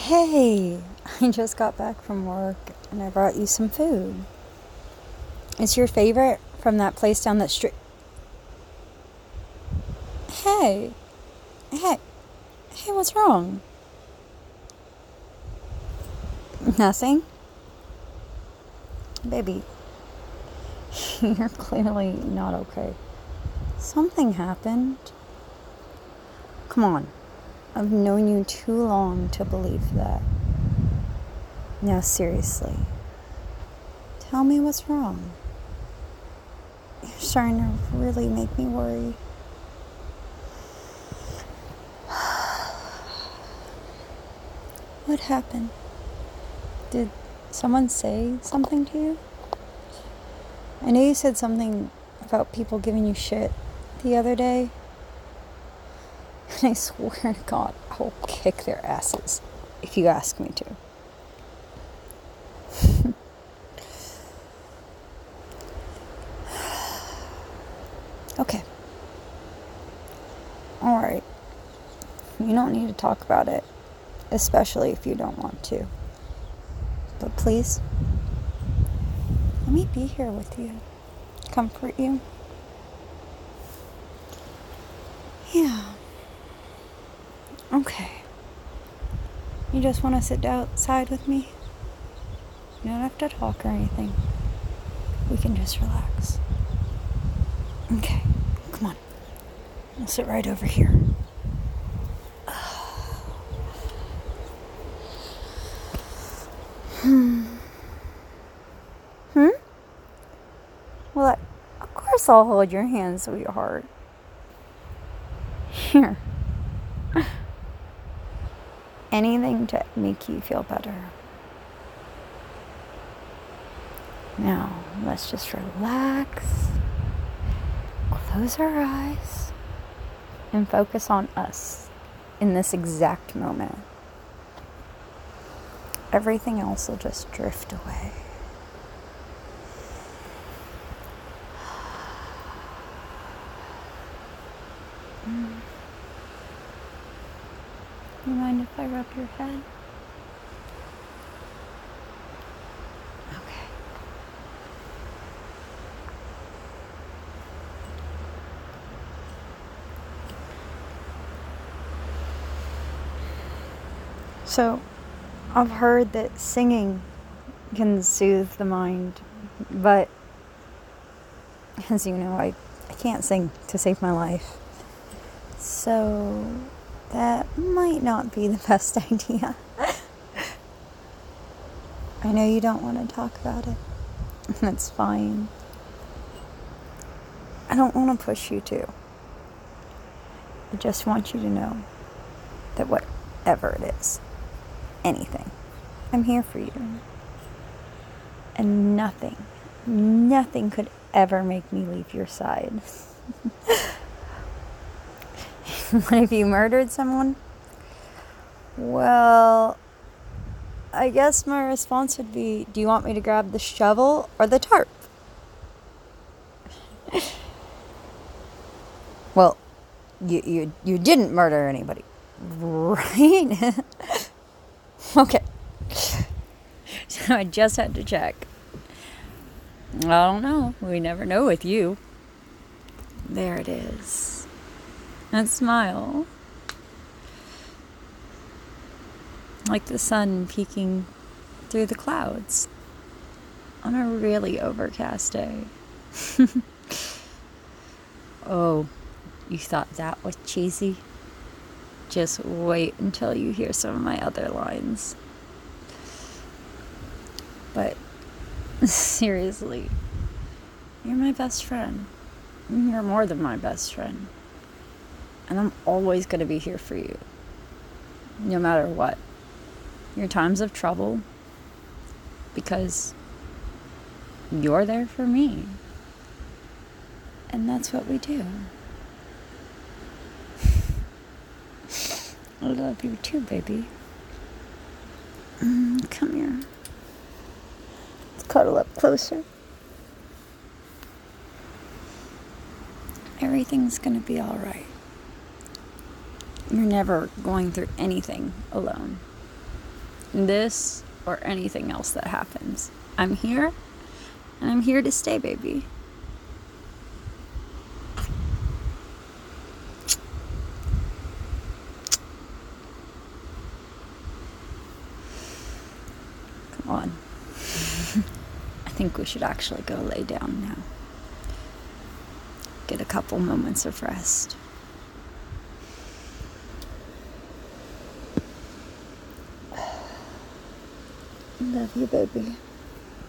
Hey, I just got back from work and I brought you some food. It's your favorite from that place down the street. Hey, hey, hey, what's wrong? Nothing? Baby, you're clearly not okay. Something happened. Come on, I've known you too long to believe that. Now, seriously, tell me what's wrong. You're starting to really make me worry. What happened? Did someone say something to you? I know you said something about people giving you shit the other day. And I swear to God, I will kick their asses if you ask me to. Okay. Alright. You don't need to talk about it, especially if you don't want to. But please, let me be here with you. Comfort you. Yeah. Okay. You just want to sit outside with me? You don't have to talk or anything. We can just relax. Okay. Come on. I'll sit right over here. Well, of course I'll hold your hand, sweetheart. Here. Anything to make you feel better. Now, let's just relax, close our eyes, and focus on us in this exact moment. Everything else will just drift away. You mind if I rub your head? Okay. So, I've heard that singing can soothe the mind, but as you know, I can't sing to save my life. So, that might not be the best idea. I know you don't want to talk about it. That's fine. I don't want to push you to. I just want you to know that whatever it is, anything, I'm here for you. And nothing could ever make me leave your side. What if you murdered someone? Well, I guess my response would be, do you want me to grab the shovel or the tarp? Well, you didn't murder anybody, right? Okay. So I just had to check. I don't know. We never know with you. There it is. And smile. Like the sun peeking through the clouds on a really overcast day. Oh, you thought that was cheesy? Just wait until you hear some of my other lines. But seriously, you're my best friend. You're more than my best friend. And I'm always going to be here for you, no matter what. Your times of trouble, because you're there for me. And that's what we do. I love you too, baby. Come here. Let's cuddle up closer. Everything's gonna be alright. You're never going through anything alone. This or anything else that happens. I'm here, and I'm here to stay, baby. Come on. I think we should actually go lay down now. Get a couple moments of rest. Love you, baby.